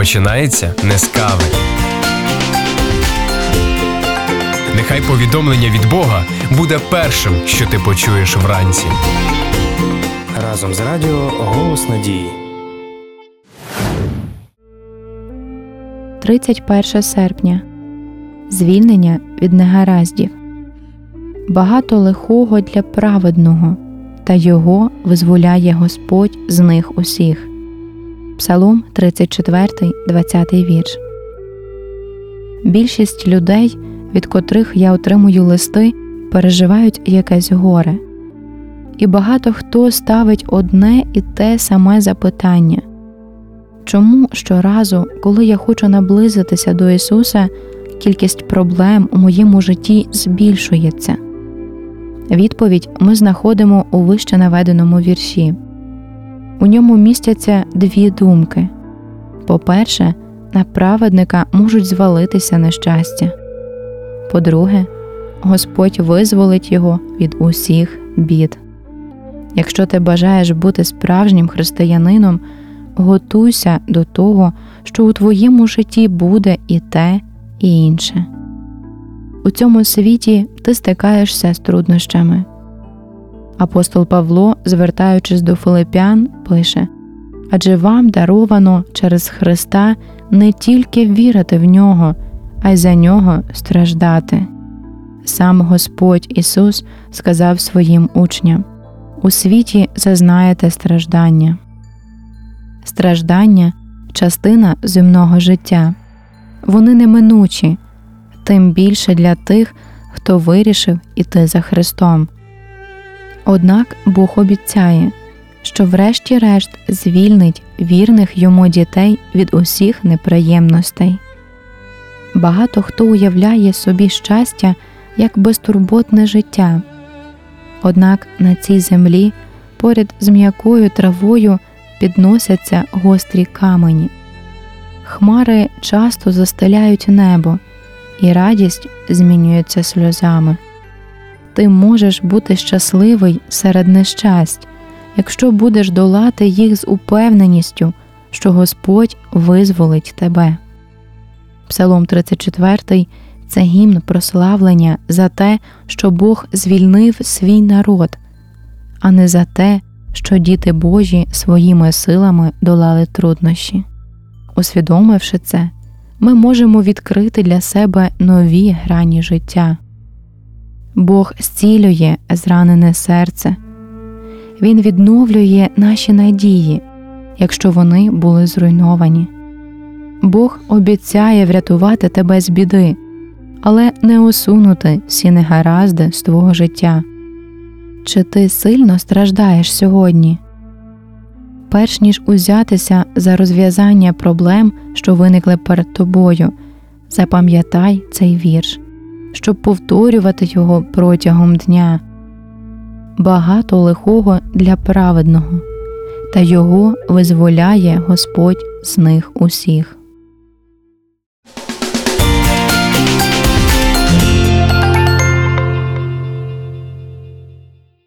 починається не з кави. Нехай повідомлення від Бога буде першим, що ти почуєш вранці. Разом з радіо «Голос надії». 31 серпня. Звільнення від негараздів. Багато лихого для праведного, та його визволяє Господь з них усіх. Псалом 34, 20 вірш. Більшість людей, від котрих я отримую листи, переживають якесь горе. І багато хто ставить одне і те саме запитання. Чому щоразу, коли я хочу наблизитися до Ісуса, кількість проблем у моєму житті збільшується? Відповідь ми знаходимо у вище наведеному вірші. У ньому містяться дві думки. По-перше, на праведника можуть звалитися нещастя. По-друге, Господь визволить його від усіх бід. Якщо ти бажаєш бути справжнім християнином, готуйся до того, що у твоєму житті буде і те, і інше. У цьому світі ти стикаєшся з труднощами. Апостол Павло, звертаючись до Филип'ян, пише: «Адже вам даровано через Христа не тільки вірити в Нього, а й за Нього страждати». Сам Господь Ісус сказав своїм учням: «У світі зазнаєте страждання». Страждання – частина земного життя. Вони неминучі, тим більше для тих, хто вирішив іти за Христом. Однак Бог обіцяє, що врешті-решт звільнить вірних Йому дітей від усіх неприємностей. Багато хто уявляє собі щастя як безтурботне життя. Однак на цій землі поряд з м'якою травою підносяться гострі камені. Хмари часто застеляють небо, і радість змінюється сльозами. Ти можеш бути щасливий серед нещасть, якщо будеш долати їх з упевненістю, що Господь визволить тебе. Псалом 34 – це гімн прославлення за те, що Бог звільнив свій народ, а не за те, що діти Божі своїми силами долали труднощі. Усвідомивши це, ми можемо відкрити для себе нові грані життя. Бог зцілює зранене серце. Він відновлює наші надії, якщо вони були зруйновані. Бог обіцяє врятувати тебе з біди, але не усунути всі негаразди з твого життя. Чи ти сильно страждаєш сьогодні? Перш ніж узятися за розв'язання проблем, що виникли перед тобою, запам'ятай цей вірш, щоб повторювати його протягом дня. Багато лихого для праведного, та його визволяє Господь з них усіх.